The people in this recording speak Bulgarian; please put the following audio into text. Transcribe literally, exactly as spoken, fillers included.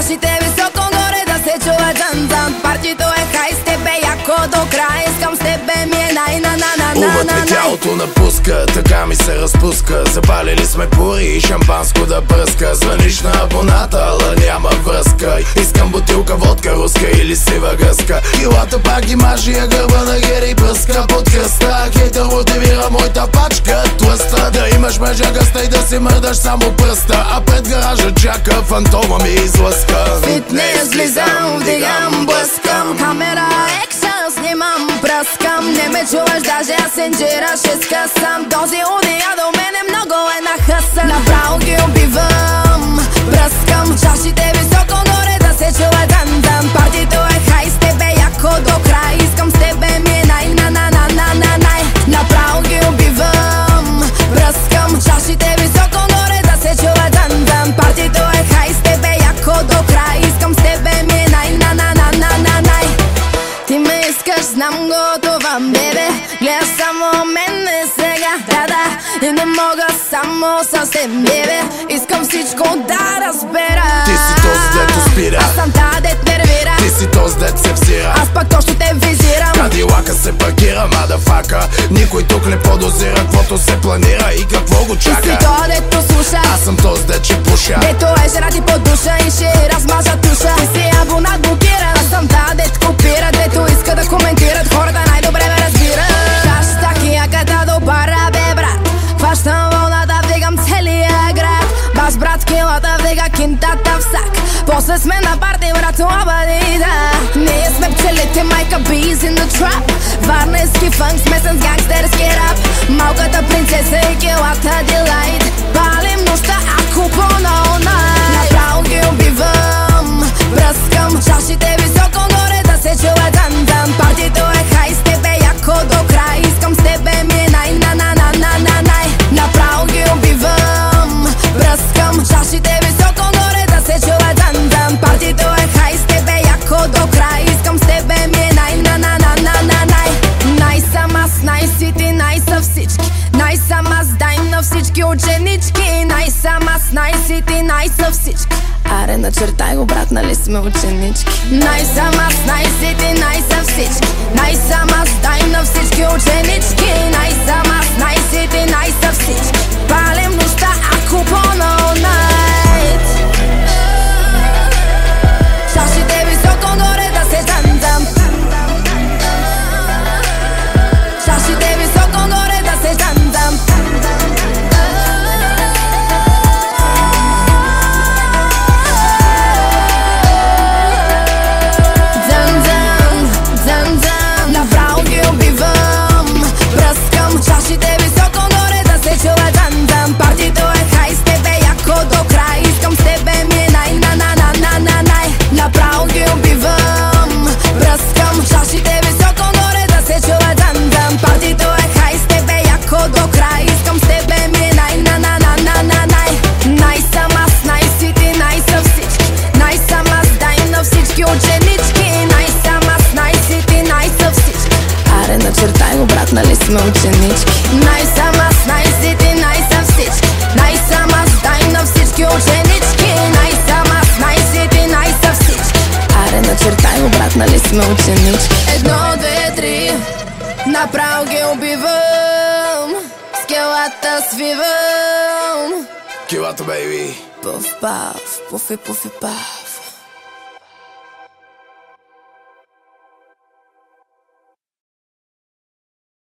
Чашите високо горе да се чува джан-джан. Партито е хай, с тебе яко до края. Искам с тебе ми е най-на-на-на-на-на-най. Умът ми тялото напуска, така ми се разпуска. Запалили сме пури и шампанско да пръска. Звъниш на абоната, ала няма връзка. Искам бутилка водка руска или сива гъска. Килата пак ги мажи, а гърба на Гери пръска под кръста. Хейтър мотивира моята пачка тлъста. Да имаш мъжа гъста и да си мърдаш само пръста. А пред гаража чака фантома ми излъска. Фитнес влизам, вдигам, блъскам. Камера, екшън, снимам, пръскам. Не ме чуваш, даже аз сенджира ще скъсам. Този уния до мене много е на хъса. Направо ги убивам, пръскам. Чашите високо горе да се чува дан-дан. Партито е хай, с тебе яко до край. Искам с тебе ми е най-на-на-на-на-на-най. Направо ги убивам, пръскам. Чашите високо горе да се чува дан-дан. Партито е хай, с тебе яко до край. Искам с тебе ми е най-на-на-на-на-на-най. Ти ме искаш, знам го това, бебе. Гледа само мен не сега, да-да. И не мога само съвсем, бебе. Искам всичко да разбера. Ти си този дето спира, аз съм та дет нервира. ти си този дет се взира, аз пак точно те визирам. Кадилака се паркира, мадафака. Никой тук не подозира каквото се планира и какво го чака. Ти си то дето слуша, аз съм този дет ще пуша. дето е жена ти по душа и ще размажа туша. Ти си абонат блокиран, аз съм та дет копира. Дето иска да коментират, хората най-добре ме разбират. Хаштаг яката до пара, бе брат. Хващам вълната, вдигам целия град. Баш брат килата, вдига кинтата в сак. После сме на парти, брат, обади, да. Ние сме пчелите, майка bees in the trap. Варненски фънк, смесен с гангстерски рап. Малката принцеса и килата делайт. Палим нощта, ако по-all night. Направо ги убивам, пръскам. Чашите високо горе да се чува дан-дан. Партито е хай, с тебе яко до край. Искам с тебе ми е най-на-на-на-на-на-най. Направо ги убивам, пръскам. Чашите високо горе да се чува дан-дан. Партито е хай, с тебе яко до край. Искам с тебе ми е най-на-на-на-на-на-най. Най-сам аз, най-сити, най-са всички. Най-сам аз, дай на всички ученички. Най-сам аз, най-сити, най-са всички. Аре, начертай го, брат, нали сме ученички. Най-сам аз, най-сити, най-са всички. Най-сам аз, дай на всички ученички. Най-сам аз, най-сити, най-са всички. Палим нощта, ако по-all night. Чашите високо горе да се дан-дан. Чашите високо горе да се дан-дан. Чашите високо горе да се чува дан-дан. Партито е хай, с тебе яко до край. Искам с тебе ми е най-на-на-на-на-на-най. Направо ги убивам, пръскам. Чашите високо горе да се чува дан-дан. Партито е хай, с тебе яко до край. Искам с тебе ми е най-на-на-на-на-на-най. Най-сам аз, най-сити, най-са всички. Най-сам аз, дай на всички ученички. Най-сам аз, най-сити, най-са всички. Аре, начертай го, брат, нали сме ученички. Най-сам аз, най-сити, най-са всички. Най-сам аз, дай на всички ученички. Най-сам аз, най-сити, най-са всички. Аре, начертай го, брат, нали сме ученички. Едно, две, три, направо ги убивам. Скелата свивам. Килата, бейби. Пуф, паф, пуфи, пуфи, паф.